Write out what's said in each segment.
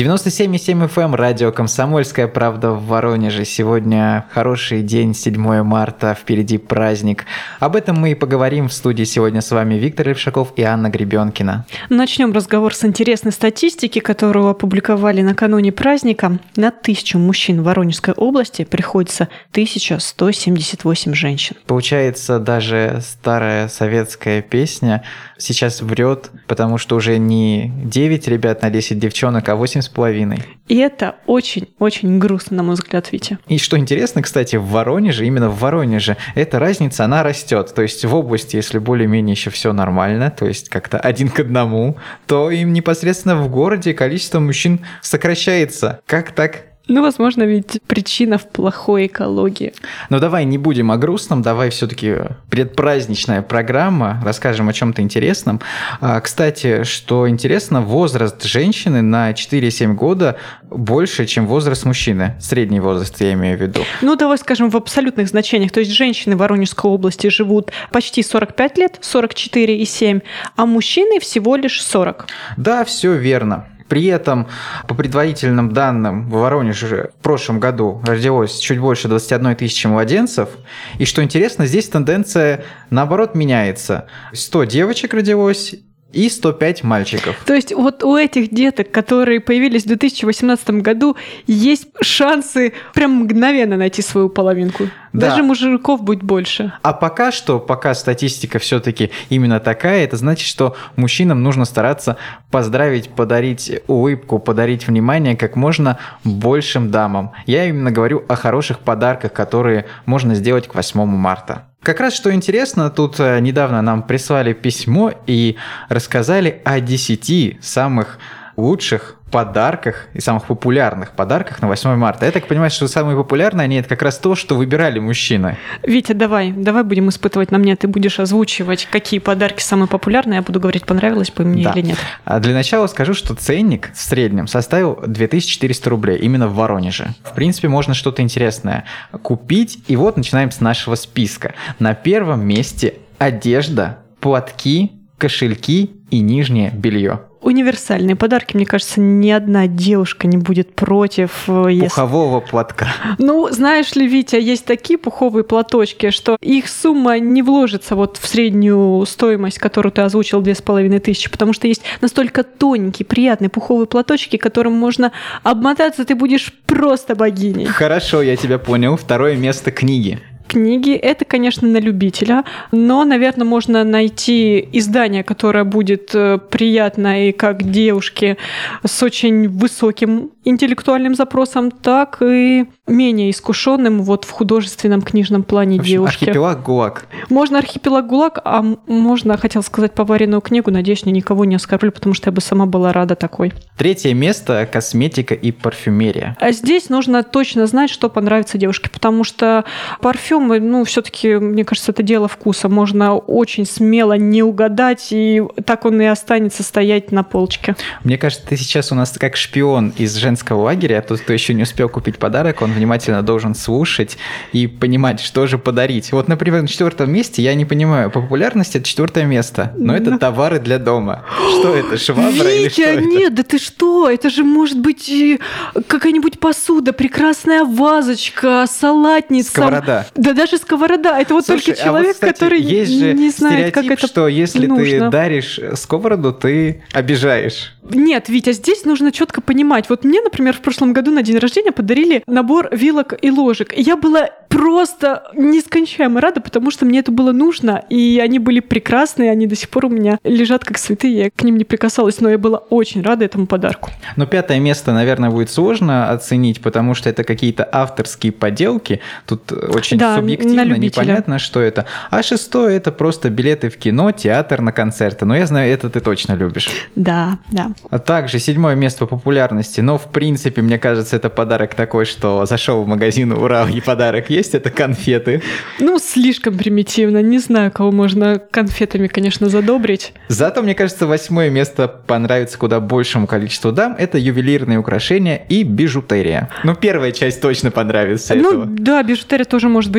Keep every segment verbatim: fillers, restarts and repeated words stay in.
девяносто семь и семь эф эм, радио «Комсомольская правда» в Воронеже. Сегодня хороший день, седьмое марта, впереди праздник. Об этом мы и поговорим в студии сегодня с вами Виктор Левшаков и Анна Гребенкина. Начнем разговор с интересной статистики, которую опубликовали накануне праздника. На тысячу мужчин в Воронежской области приходится тысяча сто семьдесят восемь женщин. Получается, даже старая советская песня сейчас врет, потому что уже не девять ребят на десять девчонок, а восемь с половиной. И это очень-очень грустно, на мой взгляд, Витя. И что интересно, кстати, в Воронеже, именно в Воронеже, эта разница, она растет. То есть в области, если более-менее еще все нормально, то есть как-то один к одному, то им непосредственно в городе количество мужчин сокращается. Как так? Ну, возможно, ведь причина в плохой экологии. Но давай не будем о грустном, давай все-таки предпраздничная программа, расскажем о чем-то интересном. Кстати, что интересно, возраст женщины на четыре-семь года больше, чем возраст мужчины. Средний возраст, я имею в виду. Ну, давай скажем в абсолютных значениях. То есть женщины в Воронежской области живут почти сорок пять лет, сорок четыре и семь, а мужчины всего лишь сорок. Да, все верно. При этом, по предварительным данным, в Воронеже в прошлом году родилось чуть больше двадцать одна тысяча младенцев. И что интересно, здесь тенденция, наоборот, меняется. сто девочек родилось и сто пять мальчиков. То есть вот у этих деток, которые появились в две тысячи восемнадцатом году, есть шансы прям мгновенно найти свою половинку. Да. Даже мужиков будет больше. А пока что, пока статистика все-таки именно такая, это значит, что мужчинам нужно стараться поздравить, подарить улыбку, подарить внимание как можно большим дамам. Я именно говорю о хороших подарках, которые можно сделать к восьмому марта. Как раз что интересно, тут недавно нам прислали письмо и рассказали о десяти самых лучших подарках и самых популярных подарках на восьмое марта. Я так понимаю, что самые популярные они это как раз то, что выбирали мужчины. Витя, давай, давай будем испытывать на мне. Ты будешь озвучивать, какие подарки самые популярные. Я буду говорить, понравилось бы мне да. или нет. А для начала скажу, что ценник в среднем составил две тысячи четыреста рублей именно в Воронеже. В принципе, можно что-то интересное купить. И вот начинаем с нашего списка. На первом месте одежда, платки, кошельки и нижнее белье. Универсальные подарки, мне кажется, ни одна девушка не будет против. Если... Пухового платка. Ну, знаешь ли, Витя, есть такие пуховые платочки, что их сумма не вложится вот в среднюю стоимость, которую ты озвучил, две с половиной тысячи, потому что есть настолько тоненькие, приятные пуховые платочки, которым можно обмотаться, ты будешь просто богиней. Хорошо, я тебя понял. Второе место — книги. Книги, это, конечно, на любителя, но, наверное, можно найти издание, которое будет приятно и как девушке с очень высоким интеллектуальным запросом, так и менее искушенным вот в художественном книжном плане в общем, девушки. Архипелаг ГУЛАГ. Можно архипелаг ГУЛАГ, а можно, хотел сказать, поваренную книгу. Надеюсь, я никого не оскорблю, потому что я бы сама была рада такой. Третье место – косметика и парфюмерия. А здесь нужно точно знать, что понравится девушке, потому что парфюм, ну, все-таки, мне кажется, это дело вкуса. Можно очень смело не угадать, и так он и останется стоять на полочке. Мне кажется, ты сейчас у нас как шпион из женского лагеря, а тот, кто еще не успел купить подарок, он внимательно должен слушать и понимать, что же подарить. Вот, например, на четвертом месте, я не понимаю, по популярности это четвертое место, но это товары для дома. Что это, швабра или что это? Витя, нет, да ты что? Это же может быть какая-нибудь посуда, прекрасная вазочка, салатница. Сковорода. Да даже сковорода. Это вот Слушай, только человек, а вот, кстати, который есть же не знает, как это что если нужно. ты даришь сковороду, ты обижаешь. Нет, Витя, здесь нужно четко понимать. Вот мне, например, в прошлом году на день рождения подарили набор вилок и ложек. И я была просто нескончаемо рада, потому что мне это было нужно, и они были прекрасные, они до сих пор у меня лежат как цветы, я к ним не прикасалась, но я была очень рада этому подарку. Но пятое место, наверное, будет сложно оценить, потому что это какие-то авторские поделки, тут очень да, субъективно, непонятно, что это. А шестое – это просто билеты в кино, театр, на концерты. Но я знаю, это ты точно любишь. Да, да. А также седьмое место по популярности, но в принципе, мне кажется, это подарок такой, что зашел в магазин, ура, и подарок есть, это конфеты. Ну, слишком примитивно, не знаю, кого можно конфетами, конечно, задобрить. Зато, мне кажется, восьмое место понравится куда большему количеству дам, это ювелирные украшения и бижутерия. Ну, первая часть точно понравится ну, этого. Да, бижутерия тоже может быть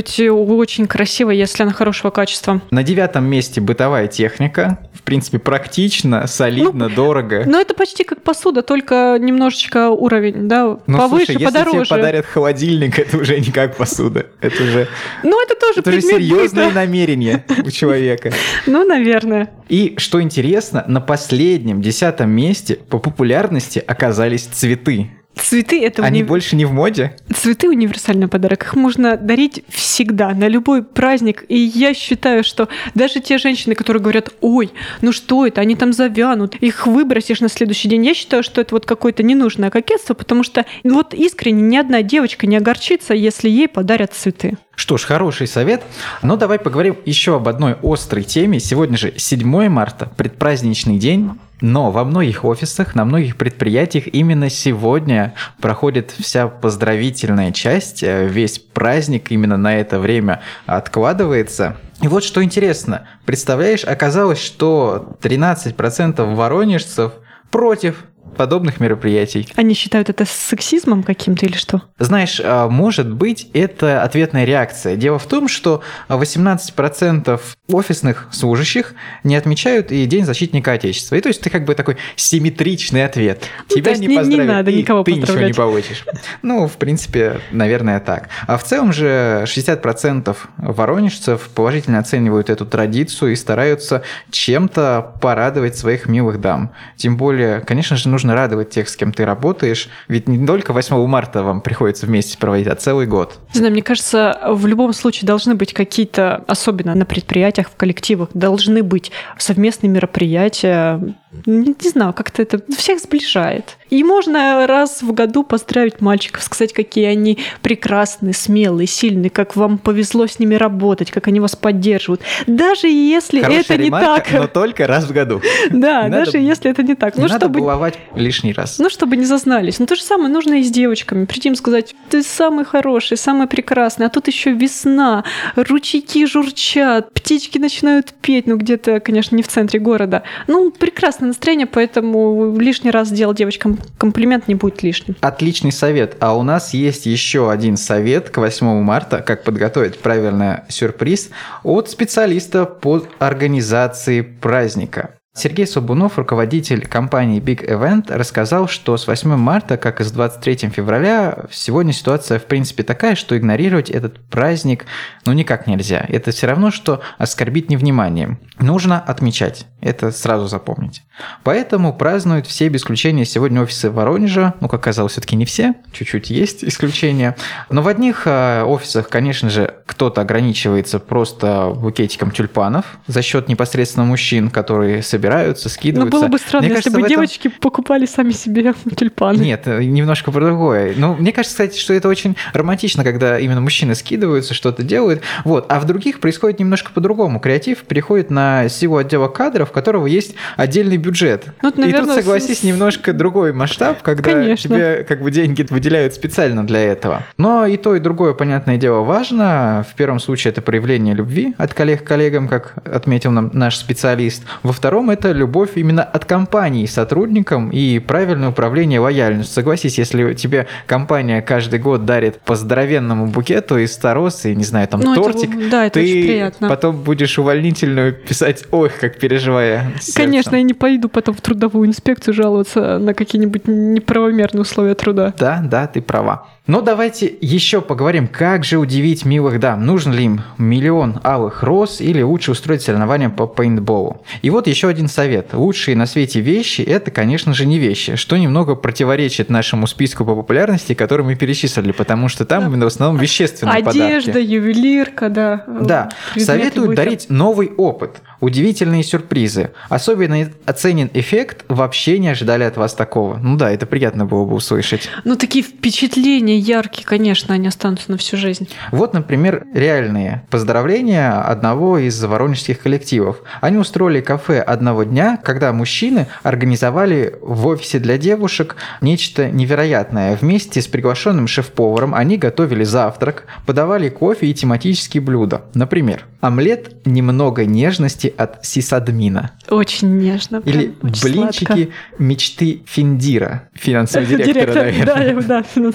быть очень красивой, если она хорошего качества. На девятом месте бытовая техника. В принципе, практично, солидно, ну, дорого. Ну, это почти как посуда, только немножечко уровень, да, ну, повыше, слушай, подороже. Если тебе подарят холодильник, это уже не как посуда. Это уже, ну, это тоже это уже серьезные намерения у человека. Ну, наверное. И, что интересно, на последнем, десятом месте по популярности оказались цветы. Цветы это Они уни... больше не в моде? Цветы универсальный подарок. Их можно дарить всегда, на любой праздник. И я считаю, что даже те женщины, которые говорят: ой, ну что это, они там завянут, их выбросишь на следующий день. Я считаю, что это вот какое-то ненужное кокетство, потому что вот искренне ни одна девочка не огорчится, если ей подарят цветы. Что ж, хороший совет. Но давай поговорим еще об одной острой теме. Сегодня же седьмое марта, предпраздничный день. Но во многих офисах, на многих предприятиях именно сегодня проходит вся поздравительная часть, весь праздник именно на это время откладывается. И вот что интересно, представляешь, оказалось, что тринадцать процентов воронежцев против подобных мероприятий. Они считают это сексизмом каким-то или что? Знаешь, может быть, это ответная реакция. Дело в том, что восемнадцать процентов офисных служащих не отмечают и День защитника Отечества. И то есть ты как бы такой симметричный ответ. Ну, Тебя не не, поздравят, не надо и никого ты поздравлять. ничего не получишь. Ну, в принципе, наверное, так. А в целом же шестьдесят процентов воронежцев положительно оценивают эту традицию и стараются чем-то порадовать своих милых дам. Тем более, конечно же, нужно радовать тех, с кем ты работаешь. Ведь не только восьмого марта вам приходится вместе проводить, а целый год. Не знаю, мне кажется, в любом случае должны быть какие-то, особенно на предприятиях, в коллективах, должны быть совместные мероприятия. Не, не знаю, как-то это всех сближает. И можно раз в году поздравить мальчиков, сказать, какие они прекрасные, смелые, сильные, как вам повезло с ними работать, как они вас поддерживают. Даже если Хорошая это не ремарка, так. но только раз в году. Да, даже если это не так. Не надо баловать лишний раз. Ну, чтобы не зазнались. Но то же самое нужно и с девочками. Прийти им сказать: ты самый хороший, самый прекрасный, а тут еще весна, ручейки журчат, птички начинают петь, ну, где-то, конечно, не в центре города. Ну, прекрасное настроение, поэтому лишний раз делать девочкам комплимент не будет лишним. Отличный совет. А у нас есть еще один совет к восьмому марта, как подготовить правильный сюрприз от специалиста по организации праздника. Сергей Собунов, руководитель компании Big Event, рассказал, что с восьмого марта, как и с двадцать третьего февраля, сегодня ситуация в принципе такая, что игнорировать этот праздник ну никак нельзя. Это все равно, что оскорбить невниманием. Нужно отмечать, это сразу запомните. Поэтому празднуют все без исключения сегодня офисы Воронежа. Ну, как оказалось, все-таки не все, чуть-чуть есть исключения. Но в одних офисах, конечно же, кто-то ограничивается просто букетиком тюльпанов за счет непосредственно мужчин, которые собираются собираются, скидываются. Ну, было бы странно, мне если кажется, бы этом... девочки покупали сами себе тюльпаны. Нет, немножко про другое. Ну, мне кажется, кстати, что это очень романтично, когда именно мужчины скидываются, что-то делают. Вот. А в других происходит немножко по-другому. Креатив переходит на силу отдела кадров, у которого есть отдельный бюджет. Ну, это, наверное, и тут, согласись, с... немножко другой масштаб, когда Конечно. тебе как бы деньги выделяют специально для этого. Но и то, и другое, понятное дело, важно. В первом случае это проявление любви от коллег к коллегам, как отметил нам наш специалист. Во втором это любовь именно от компании сотрудникам и правильное управление лояльностью. Согласись, если тебе компания каждый год дарит по здоровенному букету из ста роз и, не знаю, там ну, тортик, это, да, это ты потом будешь увольнительную писать, ой, как переживая. Конечно, сердцем. Я не пойду потом в трудовую инспекцию жаловаться на какие-нибудь неправомерные условия труда. Да, да, ты права. Но давайте еще поговорим, как же удивить милых дам. Нужен ли им миллион алых роз или лучше устроить соревнования по пейнтболу? И вот еще один совет. Лучшие на свете вещи – это, конечно же, не вещи, что немного противоречит нашему списку по популярности, который мы перечислили, потому что там именно в основном вещественные Одежда, подарки. Одежда, ювелирка, да. Да, советуют дарить новый опыт, удивительные сюрпризы. Особенно оценен эффект, вообще не ожидали от вас такого. Ну да, это приятно было бы услышать. Ну такие впечатления яркие, конечно, они останутся на всю жизнь. Вот, например, реальные поздравления одного из воронежских коллективов. Они устроили кафе одного дня, когда мужчины организовали в офисе для девушек нечто невероятное. Вместе с приглашенным шеф-поваром они готовили завтрак, подавали кофе и тематические блюда. Например, омлет «Немного нежности» от сисадмина. Очень нежно. Или блинчики сладко. «Мечты Финдира», финансового директора, Директор, наверное. Да, да, финансового директора.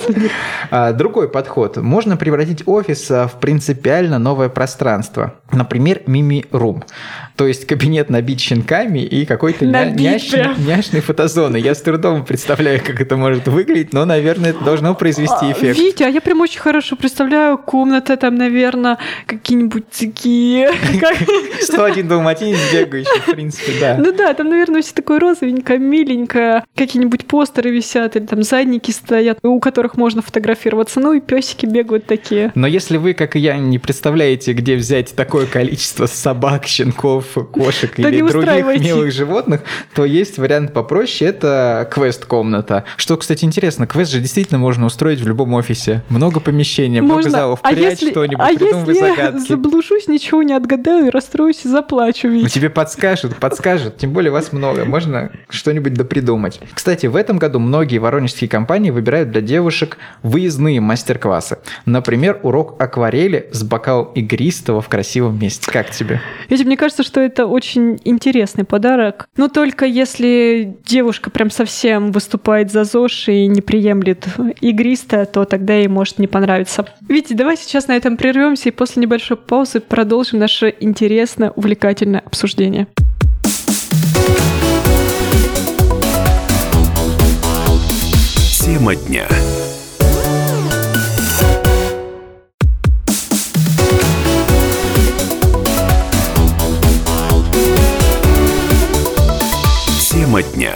А, другой подход. Можно превратить офис в принципиально новое пространство. Например, мими-рум. То есть кабинет набит щенками и какой-то ня- няшный, няшной фотозоной. Я с трудом представляю, как это может выглядеть, но, наверное, это должно произвести эффект. Витя, а я прям очень хорошо представляю комнаты, там, наверное, какие-нибудь такие... сто один далматинец бегающий, в принципе, да. Ну да, там, наверное, все такое розовенькое, миленькое, какие-нибудь постеры висят, или там задники стоят, у которых можно фотографироваться, ну и песики бегают такие. Но если вы, как и я, не представляете, где взять такое количество собак, щенков, кошек да или других милых животных, то есть вариант попроще, это квест-комната. Что, кстати, интересно, квест же действительно можно устроить в любом офисе. Много помещений, много можно. залов, а прячь если, что-нибудь, а придумывай если загадки. Я заблужусь, ничего не отгадаю, расстроюсь и заплачу. Ведь. Ну, тебе подскажут, подскажут, тем более вас много, можно что-нибудь допридумать. Кстати, в этом году многие воронежские компании выбирают для девушек выездные мастер-классы. Например, урок акварели с бокалом игристого в красивом месте. Как тебе? Ведь мне кажется, что это очень интересный подарок. Но только если девушка прям совсем выступает за ЗОЖ и не приемлет игристое, то тогда ей может не понравиться. Витя, давай сейчас на этом прервемся и после небольшой паузы продолжим наше интересное, увлекательное обсуждение. Тема дня. Тема дня.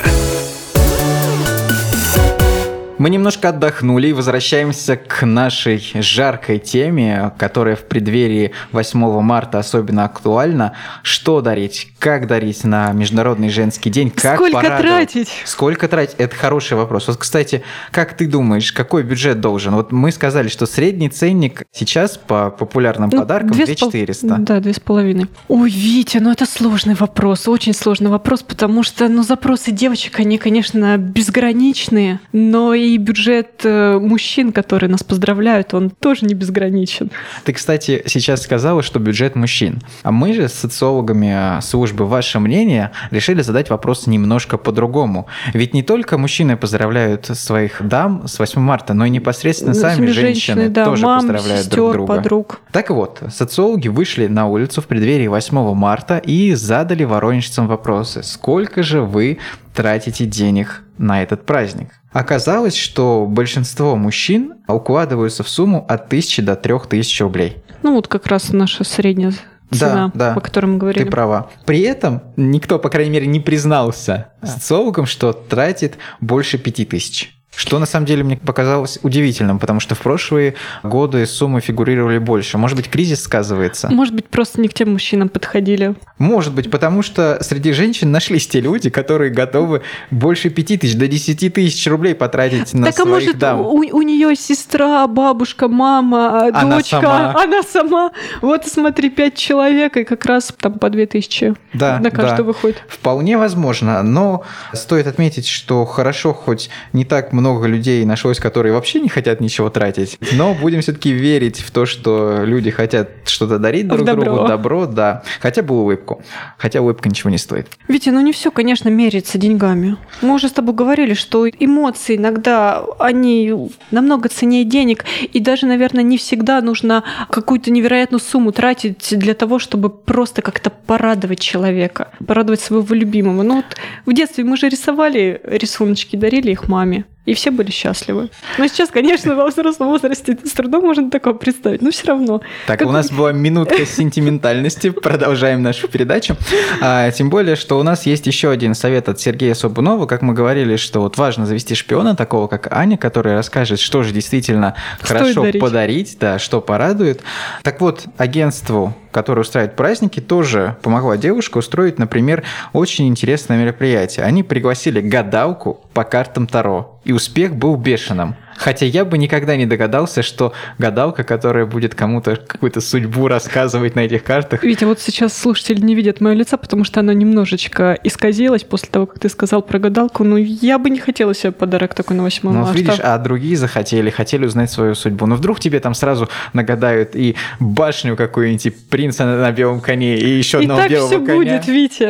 Мы немножко отдохнули и возвращаемся к нашей жаркой теме, которая в преддверии восьмого марта особенно актуальна. Что дарить? Как дарить на Международный женский день? Как Сколько порадовать? тратить? Сколько тратить? Это хороший вопрос. Вот, кстати, как ты думаешь, какой бюджет должен? Вот мы сказали, что средний ценник сейчас по популярным ну, подаркам две тысячи четыреста. Пол... Да, две с половиной. Ой, Витя, ну это сложный вопрос, очень сложный вопрос, потому что ну, запросы девочек, они, конечно, безграничные, но и бюджет мужчин, которые нас поздравляют, он тоже не безграничен. Ты, кстати, сейчас сказала, что бюджет мужчин. А мы же с социологами службы «Ваше мнение» решили задать вопрос немножко по-другому. Ведь не только мужчины поздравляют своих дам с восьмого марта, но и непосредственно сами, сами женщины, женщины да, тоже мам, поздравляют сестер, друг друга. Подруг. Так вот, социологи вышли на улицу в преддверии восьмого марта и задали воронежцам вопросы. Сколько же вы тратите денег на этот праздник? Оказалось, что большинство мужчин укладываются в сумму от тысячи до трех тысяч рублей. Ну вот как раз наша средняя цена, да, да, о которой мы говорили. Ты права. При этом никто, по крайней мере, не признался а. социологам, что тратит больше пяти тысяч. Что на самом деле мне показалось удивительным, потому что в прошлые годы суммы фигурировали больше. Может быть, кризис сказывается? Может быть, просто не к тем мужчинам подходили. Может быть, потому что среди женщин нашлись те люди, которые готовы больше пяти тысяч, до десяти тысяч рублей потратить на так, своих а может, дам. У, у нее сестра, бабушка, мама, она дочка, сама. она сама. Вот смотри, пять человек, и как раз там по две тысячи да, на каждого да. выходит. Вполне возможно, но стоит отметить, что хорошо, хоть не так много много людей нашлось, которые вообще не хотят ничего тратить, но будем все-таки верить в то, что люди хотят что-то дарить друг добро. другу, добро, да, хотя бы улыбку, хотя улыбка ничего не стоит. Витя, ну не все, конечно, меряется деньгами. Мы уже с тобой говорили, что эмоции иногда, они намного ценнее денег, и даже, наверное, не всегда нужно какую-то невероятную сумму тратить для того, чтобы просто как-то порадовать человека, порадовать своего любимого. Ну вот в детстве мы же рисовали рисуночки, дарили их маме. И все были счастливы. Но сейчас, конечно, во взрослом возрасте с трудом можно такое представить, но все равно. Так, как... у нас была минутка сентиментальности. Продолжаем нашу передачу. А, тем более, что у нас есть еще один совет от Сергея Собунова. Как мы говорили, что вот важно завести шпиона, такого как Аня, который расскажет, что же действительно Стоит хорошо дарить. подарить, да, что порадует. Так вот, агентству, которое устраивает праздники, тоже помогла девушка устроить, например, очень интересное мероприятие. Они пригласили гадалку по картам Таро. И успех был бешеным. Хотя я бы никогда не догадался, что гадалка, которая будет кому-то какую-то судьбу рассказывать на этих картах... Витя, вот сейчас слушатели не видят моё лицо, потому что оно немножечко исказилось после того, как ты сказал про гадалку. Ну, я бы не хотела себе подарок такой на восьмое марта. Ну, видишь, а другие захотели, хотели узнать свою судьбу. Но вдруг тебе там сразу нагадают и башню какую-нибудь, и принца на белом коне, и еще одного и белого коня. И так все будет, Витя.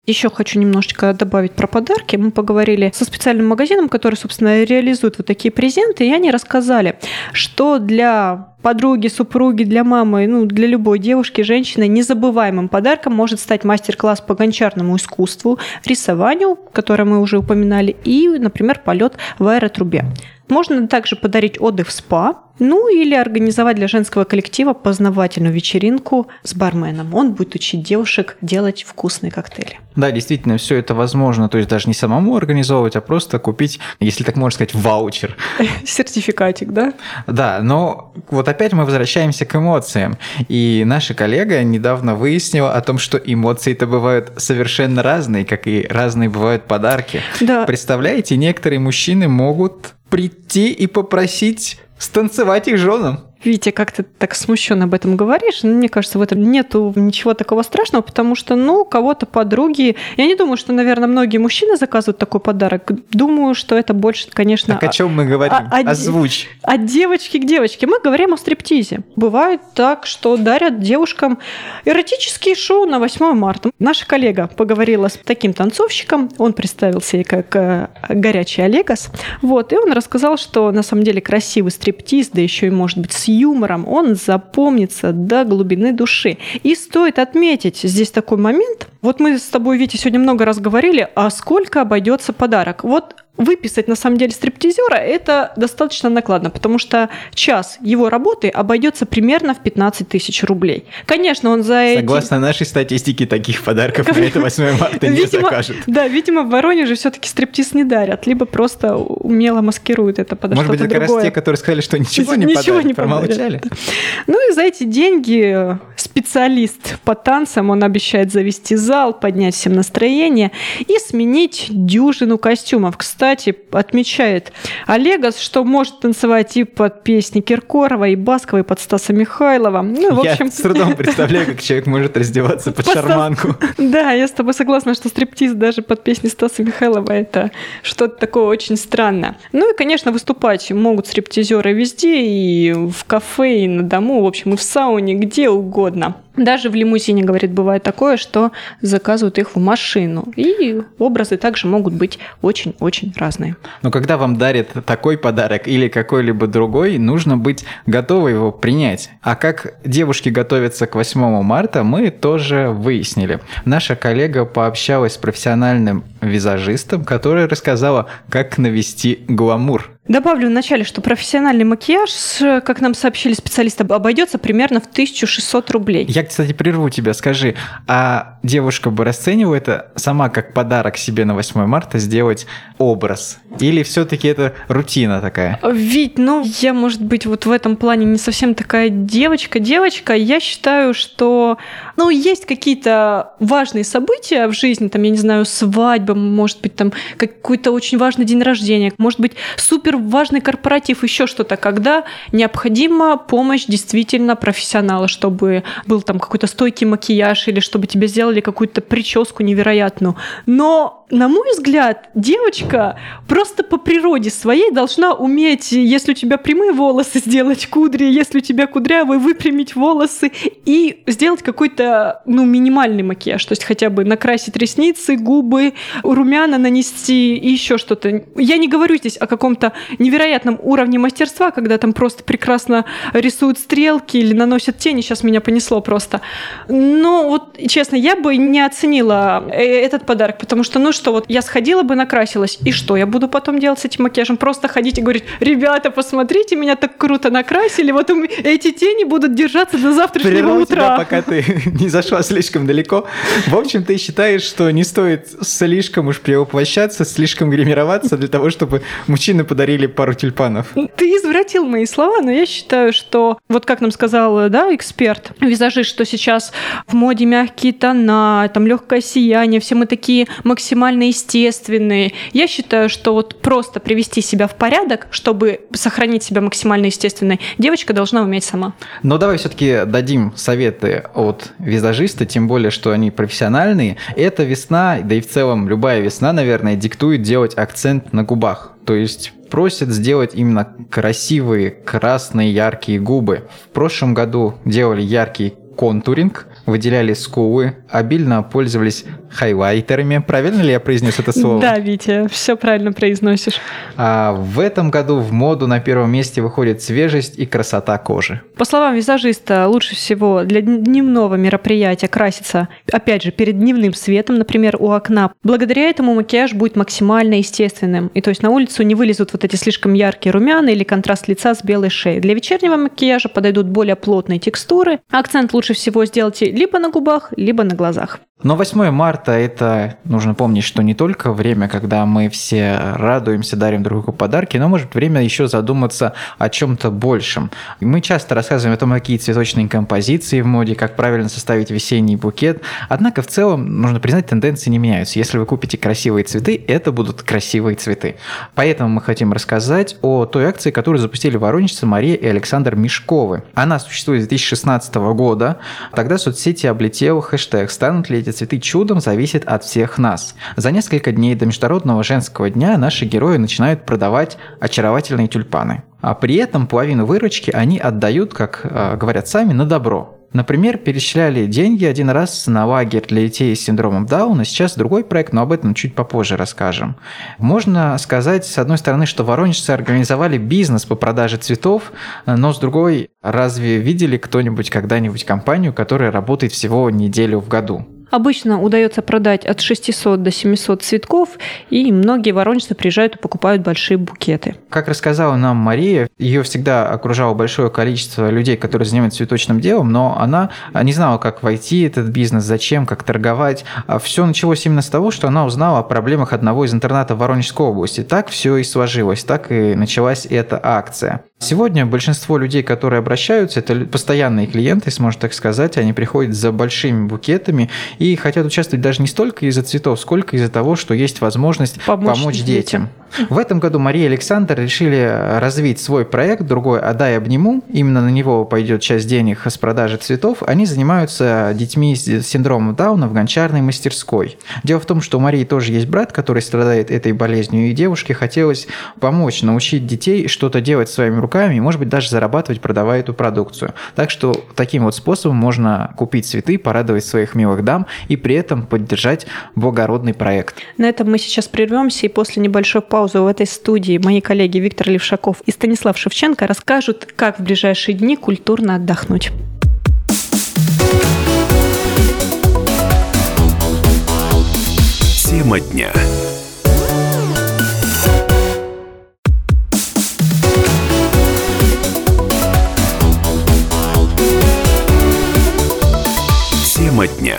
Еще хочу немножечко добавить про подарки. Мы поговорили со специальным магазином, который, собственно, реализует вот такие презенты, и они рассказали, что для подруги, супруги, для мамы, ну, для любой девушки, женщины незабываемым подарком может стать мастер-класс по гончарному искусству, рисованию, которое мы уже упоминали, и, например, полет в аэротрубе. Можно также подарить отдых в спа, ну или организовать для женского коллектива познавательную вечеринку с барменом. Он будет учить девушек делать вкусные коктейли. Да, действительно, все это возможно. То есть даже не самому организовывать, а просто купить, если так можно сказать, ваучер. Сертификатик, да? Да, но вот опять мы возвращаемся к эмоциям. И наша коллега недавно выяснила о том, что эмоции-то бывают совершенно разные, как и разные бывают подарки. Да. Представляете, некоторые мужчины могут прийти и попросить станцевать их женам. Витя, как ты так смущенно об этом говоришь? Мне кажется, в этом нету ничего такого страшного, потому что, ну, у кого-то подруги... Я не думаю, что, наверное, многие мужчины заказывают такой подарок. Думаю, что это больше, конечно... Так о чем мы говорим? А, а, Озвучь. От девочки к девочке. Мы говорим о стриптизе. Бывает так, что дарят девушкам эротические шоу на восьмое марта. Наша коллега поговорила с таким танцовщиком. Он представился ей как э, горячий Олегос. Вот, и он рассказал, что на самом деле красивый стриптиз, да еще и, может быть, с юмором, он запомнится до глубины души. И стоит отметить здесь такой момент. Вот мы с тобой, Витя, сегодня много раз говорили, а сколько обойдется подарок. Вот выписать, на самом деле, стриптизера – это достаточно накладно, потому что час его работы обойдется примерно в пятнадцать тысяч рублей. Конечно, он за эти... Согласно нашей статистике, таких подарков на это восьмое марта не закажут. Да, видимо, в Воронеже все-таки стриптиз не дарят, либо просто умело маскируют это под что-то другое. Может быть, как раз те, которые сказали, что ничего не подарят, промолчали. Ну и за эти деньги специалист по танцам, он обещает завести зал, поднять всем настроение и сменить дюжину костюмов. Кстати, отмечает Олегос, что может танцевать и под песни Киркорова, и Баскова, и под Стаса Михайлова. Ну, в общем... Я с трудом представляю, как человек может раздеваться под шарманку. Да, я с тобой согласна, что стриптиз даже под песни Стаса Михайлова – это что-то такое очень странное. Ну и, конечно, выступать могут стриптизеры везде, и в кафе, и на дому, в общем, и в сауне, где угодно. Даже в лимузине, говорит, бывает такое, что заказывают их в машину. И образы также могут быть очень-очень разные. Но когда вам дарят такой подарок или какой-либо другой, нужно быть готовы его принять. А как девушки готовятся к восьмому марта, мы тоже выяснили. Наша коллега пообщалась с профессиональным визажистом, которая рассказала, как навести гламур. Добавлю вначале, что профессиональный макияж, как нам сообщили специалисты, обойдется примерно в тысячу шестьсот рублей. Я, кстати, прерву тебя. Скажи, а девушка бы расценивала это сама как подарок себе на восьмое марта сделать образ? Или все-таки это рутина такая? Вить, ну, я, может быть, вот в этом плане не совсем такая девочка-девочка. Я считаю, что, ну, есть какие-то важные события в жизни, там, я не знаю, свадьба, может быть, там, какой-то очень важный день рождения, может быть, супер важный корпоратив, еще что-то, когда необходима помощь действительно профессионала, чтобы был там какой-то стойкий макияж или чтобы тебе сделали какую-то прическу невероятную. Но, на мой взгляд, девочка просто по природе своей должна уметь, если у тебя прямые волосы, сделать кудри, если у тебя кудрявые, выпрямить волосы и сделать какой-то, ну, минимальный макияж, то есть хотя бы накрасить ресницы, губы, румяна нанести и еще что-то. Я не говорю здесь о каком-то невероятном уровне мастерства, когда там просто прекрасно рисуют стрелки или наносят тени, сейчас меня понесло просто. Но вот, честно, я бы не оценила этот подарок, потому что, ну что, вот я сходила бы, накрасилась, и что, я буду потом делать с этим макияжем? Просто ходить и говорить: ребята, посмотрите, меня так круто накрасили, вот эти тени будут держаться до завтрашнего Прерву утра. Тебя, пока ты не зашла слишком далеко. В общем, ты считаешь, что не стоит слишком уж перевоплощаться, слишком гримироваться для того, чтобы мужчины подарили пару тюльпанов. Ты извратил мои слова, но я считаю, что, вот как нам сказал, да, эксперт, визажист, что сейчас в моде мягкие тона, там легкое сияние, все мы такие максимально естественные. Я считаю, что вот просто привести себя в порядок, чтобы сохранить себя максимально естественной, девочка должна уметь сама. Но давай все-таки дадим советы от визажиста, тем более, что они профессиональные. Эта весна, да и в целом любая весна, наверное, диктует делать акцент на губах. То есть просят сделать именно красивые, красные, яркие губы. В прошлом году делали яркий контуринг, выделяли скулы, обильно пользовались хайлайтерами. Правильно ли я произнес это слово? Да, Витя, все правильно произносишь. А в этом году в моду на первом месте выходит свежесть и красота кожи. По словам визажиста, лучше всего для дневного мероприятия краситься, опять же, перед дневным светом, например, у окна. Благодаря этому макияж будет максимально естественным. И то есть на улицу не вылезут вот эти слишком яркие румяна или контраст лица с белой шеей. Для вечернего макияжа подойдут более плотные текстуры. Акцент лучше всего сделайте либо на губах, либо на глазах. Но восьмое марта – это, нужно помнить, что не только время, когда мы все радуемся, дарим друг другу подарки, но, может, время еще задуматься о чем-то большем. Мы часто рассказываем о том, какие цветочные композиции в моде, как правильно составить весенний букет. Однако, в целом, нужно признать, тенденции не меняются. Если вы купите красивые цветы, это будут красивые цветы. Поэтому мы хотим рассказать о той акции, которую запустили воронежцы Мария и Александр Мешковы. Она существует с две тысячи шестнадцатого года. Тогда соцсети облетел хэштег «Станут ли эти цветы чудом, зависит от всех нас». За несколько дней до Международного женского дня наши герои начинают продавать очаровательные тюльпаны. А при этом половину выручки они отдают, как э, говорят сами, на добро. Например, перечисляли деньги один раз на лагерь для детей с синдромом Дауна, сейчас другой проект, но об этом чуть попозже расскажем. Можно сказать, с одной стороны, что воронежцы организовали бизнес по продаже цветов, но с другой, разве видели кто-нибудь когда-нибудь компанию, которая работает всего неделю в году? Обычно удается продать от шестисот до семисот цветков, и многие воронежцы приезжают и покупают большие букеты. Как рассказала нам Мария, ее всегда окружало большое количество людей, которые занимаются цветочным делом, но она не знала, как войти в этот бизнес, зачем, как торговать. Все началось именно с того, что она узнала о проблемах одного из интернатов Воронежской области. Так все и сложилось, так и началась эта акция. Сегодня большинство людей, которые обращаются, это постоянные клиенты, если можно так сказать, они приходят за большими букетами и хотят участвовать даже не столько из-за цветов, сколько из-за того, что есть возможность помочь, помочь детям. детям. В этом году Мария и Александр решили развить свой проект, другой «Отдай, обниму». Именно на него пойдет часть денег с продажи цветов. Они занимаются детьми с синдромом Дауна в гончарной мастерской. Дело в том, что у Марии тоже есть брат, который страдает этой болезнью, и девушке хотелось помочь, научить детей что-то делать своими руками и, может быть, даже зарабатывать, продавая эту продукцию. Так что таким вот способом можно купить цветы, порадовать своих милых дам и при этом поддержать благородный проект. На этом мы сейчас прервемся, и после небольшой паузы в этой студии мои коллеги Виктор Левшаков и Станислав Шевченко расскажут, как в ближайшие дни культурно отдохнуть. Тема дня. Тема дня.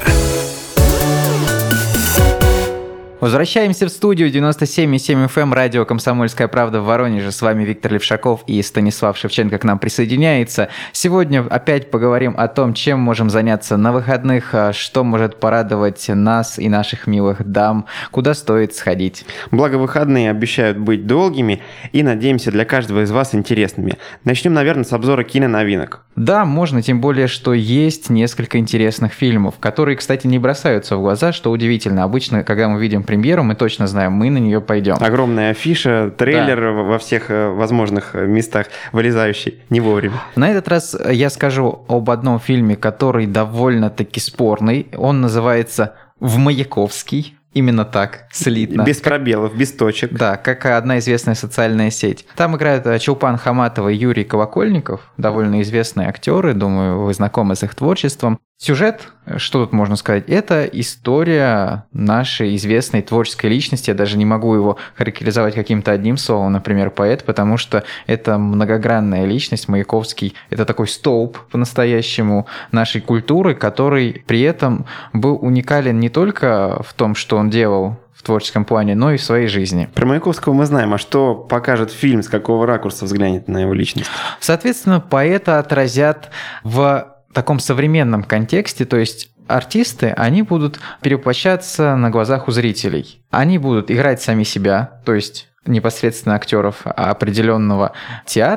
Возвращаемся в студию девяносто семь и семь эф эм, радио «Комсомольская правда» в Воронеже. С вами Виктор Левшаков и Станислав Шевченко к нам присоединяется. Сегодня опять поговорим о том, чем можем заняться на выходных, что может порадовать нас и наших милых дам, куда стоит сходить. Благо, выходные обещают быть долгими и, надеемся, для каждого из вас интересными. Начнем, наверное, с обзора киноновинок. Да, можно, тем более, что есть несколько интересных фильмов, которые, кстати, не бросаются в глаза, что удивительно. Обычно, когда мы видим премьеру, мы точно знаем, мы на нее пойдем. Огромная афиша, трейлер да. во всех возможных местах, вылезающий не вовремя. На этот раз я скажу об одном фильме, который довольно-таки спорный. Он называется «В Маяковский». Именно так, слитно. Без пробелов, без точек. Да, как одна известная социальная сеть. Там играют Чулпан Хаматова и Юрий Колокольников, довольно известные актеры, думаю, вы знакомы с их творчеством. Сюжет, что тут можно сказать, это история нашей известной творческой личности. Я даже не могу его характеризовать каким-то одним словом, например, поэт, потому что это многогранная личность. Маяковский – это такой столб по-настоящему нашей культуры, который при этом был уникален не только в том, что он делал в творческом плане, но и в своей жизни. Про Маяковского мы знаем, а что покажет фильм, с какого ракурса взглянет на его личность? Соответственно, поэта отразят в таком современном контексте, то есть артисты, они будут перевоплощаться на глазах у зрителей. Они будут играть сами себя, то есть непосредственно актеров определенного театра,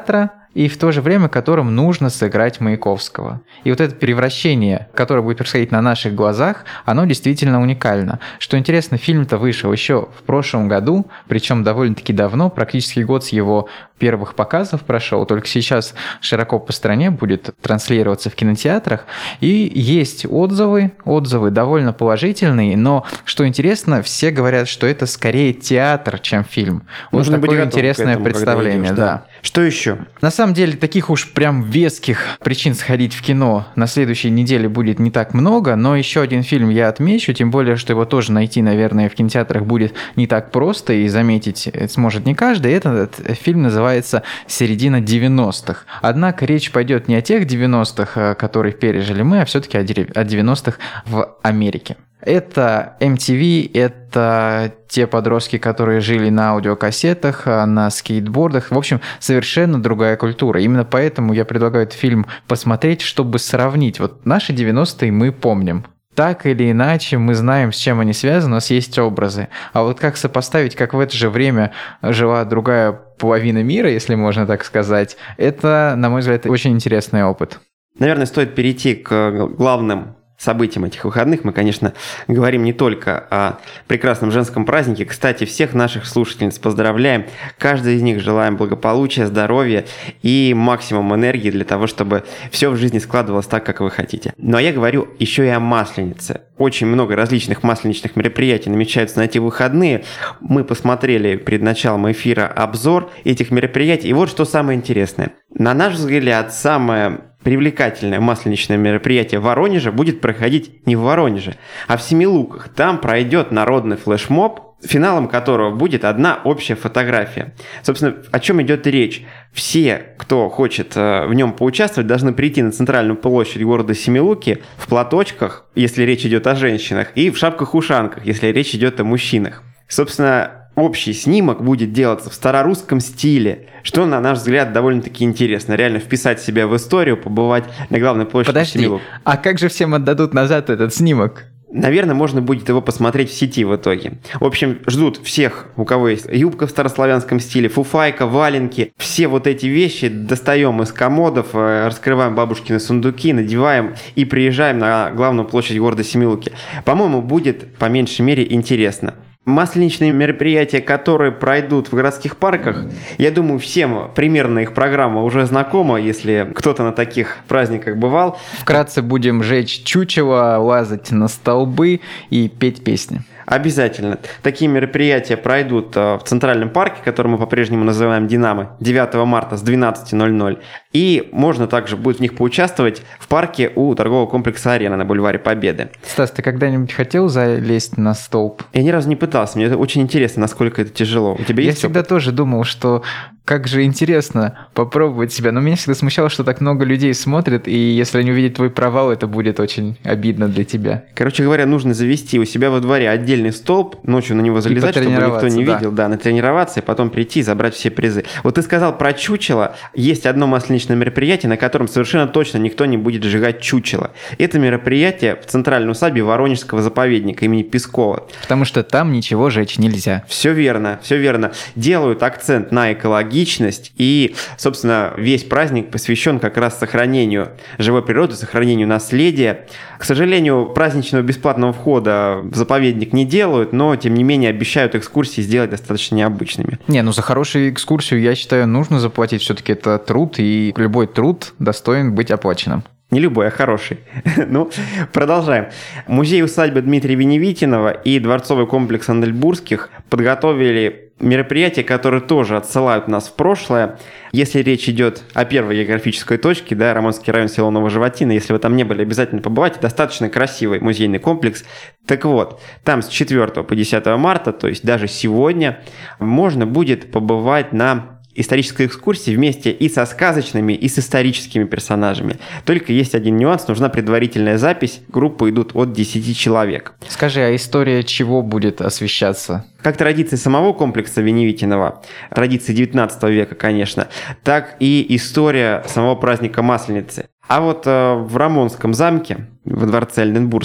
и в то же время которым нужно сыграть Маяковского. И вот это превращение, которое будет происходить на наших глазах, оно действительно уникально. Что интересно, фильм-то вышел еще в прошлом году, причем довольно-таки давно, практически год с его первых показов прошел, только сейчас широко по стране будет транслироваться в кинотеатрах. И есть отзывы, отзывы довольно положительные, но, что интересно, все говорят, что это скорее театр, чем фильм. Вот Нужно быть такое готовым к интересное этому, когда представление, идешь, да. да. Что еще? На самом деле, таких уж прям веских причин сходить в кино на следующей неделе будет не так много, но еще один фильм я отмечу, тем более, что его тоже найти, наверное, в кинотеатрах будет не так просто, и заметить сможет не каждый. Этот фильм называется «Середина девяностых». Однако речь пойдет не о тех девяностых, которые пережили мы, а все-таки о девяностых в Америке. Это эм ти ви, это те подростки, которые жили на аудиокассетах, на скейтбордах. В общем, совершенно другая культура. Именно поэтому я предлагаю этот фильм посмотреть, чтобы сравнить. Вот наши девяностые мы помним. Так или иначе, мы знаем, с чем они связаны, у нас есть образы. А вот как сопоставить, как в это же время жила другая половина мира, если можно так сказать, это, на мой взгляд, очень интересный опыт. Наверное, стоит перейти к главным событиям этих выходных. Мы, конечно, говорим не только о прекрасном женском празднике. Кстати, всех наших слушательниц поздравляем. Каждой из них желаем благополучия, здоровья и максимум энергии для того, чтобы все в жизни складывалось так, как вы хотите. Но я говорю еще и о Масленице. Очень много различных масленичных мероприятий намечаются на эти выходные. Мы посмотрели перед началом эфира обзор этих мероприятий. И вот что самое интересное. На наш взгляд, самое привлекательное масленичное мероприятие в Воронеже будет проходить не в Воронеже, а в Семилуках. Там пройдет народный флешмоб, финалом которого будет одна общая фотография. Собственно, о чем идет речь? Все, кто хочет в нем поучаствовать, должны прийти на центральную площадь города Семилуки в платочках, если речь идет о женщинах, и в шапках-ушанках, если речь идет о мужчинах. Собственно, общий снимок будет делаться в старорусском стиле, что, на наш взгляд, довольно-таки интересно. Реально вписать себя в историю, побывать на главной площади Подожди, Семилук. а как же всем отдадут назад этот снимок? Наверное, можно будет его посмотреть в сети в итоге. В общем, ждут всех, у кого есть юбка в старославянском стиле, фуфайка, валенки. Все вот эти вещи достаем из комодов, раскрываем бабушкины сундуки, надеваем и приезжаем на главную площадь города Семилуки. По-моему, будет по меньшей мере интересно. Масленичные мероприятия, которые пройдут в городских парках, я думаю, всем примерно их программа уже знакома, если кто-то на таких праздниках бывал. Вкратце будем жечь чучело, лазать на столбы и петь песни. Обязательно. Такие мероприятия пройдут в Центральном парке, который мы по-прежнему называем «Динамо», девятого марта с двенадцати ноль-ноль. И можно также будет в них поучаствовать в парке у торгового комплекса «Арена» на бульваре Победы. Стас, ты когда-нибудь хотел залезть на столб? Я ни разу не пытался. Мне это очень интересно, насколько это тяжело. У тебя Я есть всегда опыт? тоже думал, что как же интересно попробовать себя. Но меня всегда смущало, что так много людей смотрят, и если они увидят твой провал, это будет очень обидно для тебя. Короче говоря, нужно завести у себя во дворе отдельный столб, ночью на него залезать, чтобы никто не да. видел, да, натренироваться и потом прийти и забрать все призы. Вот ты сказал про чучело. Есть одно масленичное мероприятие, на котором совершенно точно никто не будет сжигать чучело. Это мероприятие в центральной усадьбе Воронежского заповедника имени Пескова. Потому что там ничего жечь нельзя. Все верно, все верно. Делают акцент на экологичность, и, собственно, весь праздник посвящен как раз сохранению живой природы, сохранению наследия. К сожалению, праздничного бесплатного входа в заповедник не делают, но, тем не менее, обещают экскурсии сделать достаточно необычными. Не, ну за хорошую экскурсию, я считаю, нужно заплатить. Все-таки это труд, и любой труд достоин быть оплаченным. Не любой, а хороший. Ну, продолжаем. Музей-усадьба Дмитрия Веневитинова и дворцовый комплекс Андельбургских подготовили мероприятия, которые тоже отсылают нас в прошлое. Если речь идет о первой географической точке, да, Рамонский район, село Новоживотино, если вы там не были, обязательно побывайте. Достаточно красивый музейный комплекс. Так вот, там с четвёртого по десятое марта, то есть даже сегодня, можно будет побывать на исторической экскурсии вместе и со сказочными, и с историческими персонажами. Только есть один нюанс, нужна предварительная запись. Группы идут от десяти человек. Скажи, а история чего будет освещаться? Как традиции самого комплекса Веневитинова, традиции девятнадцатого века, конечно, так и история самого праздника Масленицы. А вот э, в Рамонском замке, во дворце Альденбургских,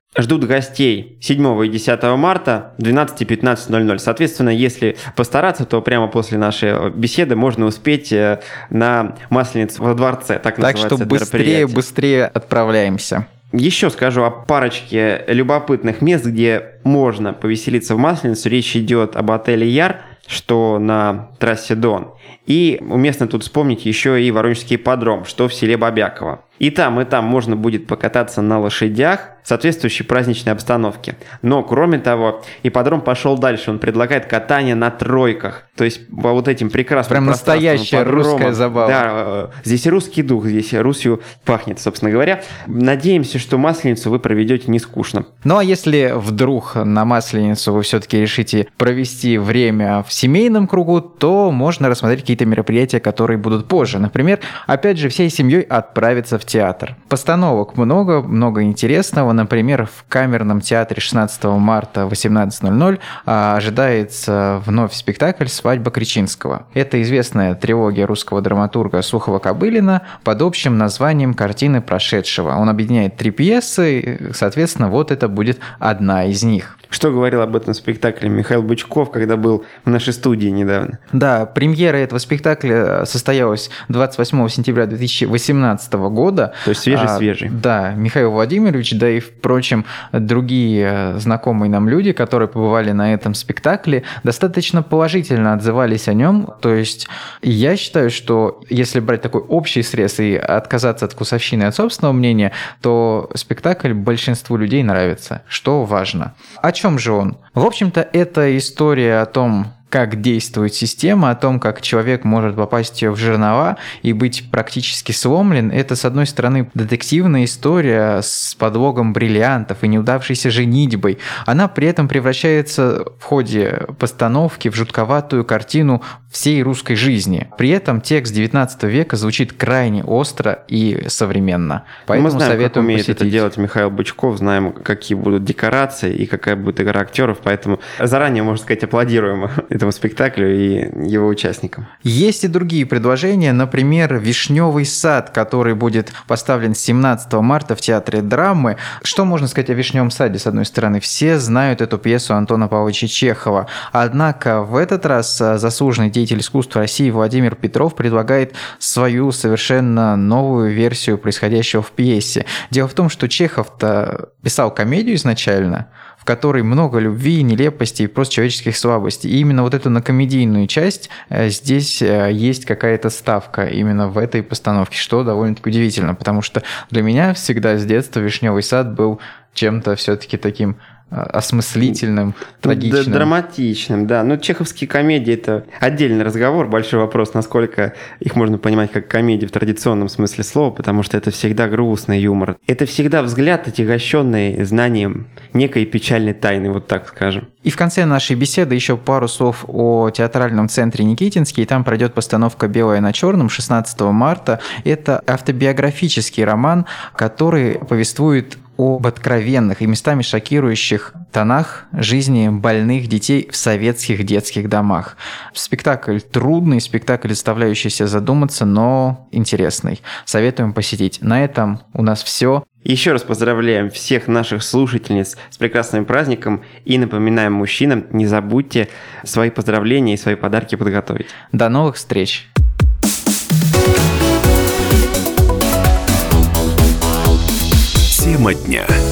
ждут гостей седьмого и десятого марта двенадцать-пятнадцать ноль ноль. Соответственно, если постараться, то прямо после нашей беседы можно успеть на Масленицу во дворце. Так, так что быстрее, быстрее отправляемся. Еще скажу о парочке любопытных мест, где можно повеселиться в Масленицу. Речь идет об отеле «Яр», что на трассе Дон. И уместно тут вспомнить еще и Воронежский ипподром, что в селе Бабяково. И там, и там можно будет покататься на лошадях в соответствующей праздничной обстановке. Но, кроме того, ипподром пошел дальше. Он предлагает катание на тройках. То есть по вот этим прекрасным прям настоящая русская забава. Да, здесь русский дух, здесь Русью пахнет, собственно говоря. Надеемся, что Масленицу вы проведете не скучно. Ну а если вдруг на Масленицу вы все-таки решите провести время в семейном кругу, то можно рассмотреть какие-то мероприятия, которые будут позже. Например, опять же, всей семьей отправиться в театр. Постановок много, много интересного. Например, в Камерном театре шестнадцатого марта в восемнадцать ноль ноль ожидается вновь спектакль «Свадьба Кричинского». Это известная трилогия русского драматурга Сухова-Кобылина под общим названием «Картины прошедшего». Он объединяет три пьесы, соответственно, вот это будет одна из них. Что говорил об этом спектакле Михаил Бычков, когда был в нашей студии недавно? Да, премьера этого спектакля состоялась двадцать восьмого сентября две тысячи восемнадцатого года. То есть свежий-свежий. А, да, Михаил Владимирович, да и, впрочем, другие знакомые нам люди, которые побывали на этом спектакле, достаточно положительно отзывались о нем. То есть я считаю, что если брать такой общий срез и отказаться от вкусовщины и от собственного мнения, то спектакль большинству людей нравится, что важно. О чем же он? В общем-то, это история о том, как действует система, о том, как человек может попасть в жернова и быть практически сломлен. Это, с одной стороны, детективная история с подлогом бриллиантов и неудавшейся женитьбой. Она при этом превращается в ходе постановки в жутковатую картину всей русской жизни. При этом текст девятнадцатого века звучит крайне остро и современно. Поэтому мы знаем, советуем как умеет посетить. Это делать Михаил Бычков, знаем, какие будут декорации и какая будет игра актеров, поэтому заранее, можно сказать, аплодируем этому спектаклю и его участникам. Есть и другие предложения, например, «Вишневый сад», который будет поставлен семнадцатого марта в Театре драмы. Что можно сказать о «Вишневом саде», с одной стороны? Все знают эту пьесу Антона Павловича Чехова. Однако в этот раз заслуженный деятель искусства России Владимир Петров предлагает свою совершенно новую версию происходящего в пьесе. Дело в том, что Чехов-то писал комедию изначально, в которой много любви, нелепости и просто человеческих слабостей. И именно вот эту на комедийную часть здесь есть какая-то ставка именно в этой постановке, что довольно-таки удивительно, потому что для меня всегда с детства «Вишневый сад» был чем-то все-таки таким осмыслительным, трагичным. Да, драматичным, да. Но чеховские комедии – это отдельный разговор. Большой вопрос, насколько их можно понимать как комедии в традиционном смысле слова, потому что это всегда грустный юмор. Это всегда взгляд, отягощенный знанием некой печальной тайны, вот так скажем. И в конце нашей беседы еще пару слов о театральном центре Никитинский. Там пройдет постановка «Белое на черном» шестнадцатого марта. Это автобиографический роман, который повествует об откровенных и местами шокирующих тонах жизни больных детей в советских детских домах. Спектакль трудный, спектакль, заставляющийся задуматься, но интересный. Советуем посетить. На этом у нас все. Еще раз поздравляем всех наших слушательниц с прекрасным праздником и напоминаем мужчинам, не забудьте свои поздравления и свои подарки подготовить. До новых встреч! Тема дня.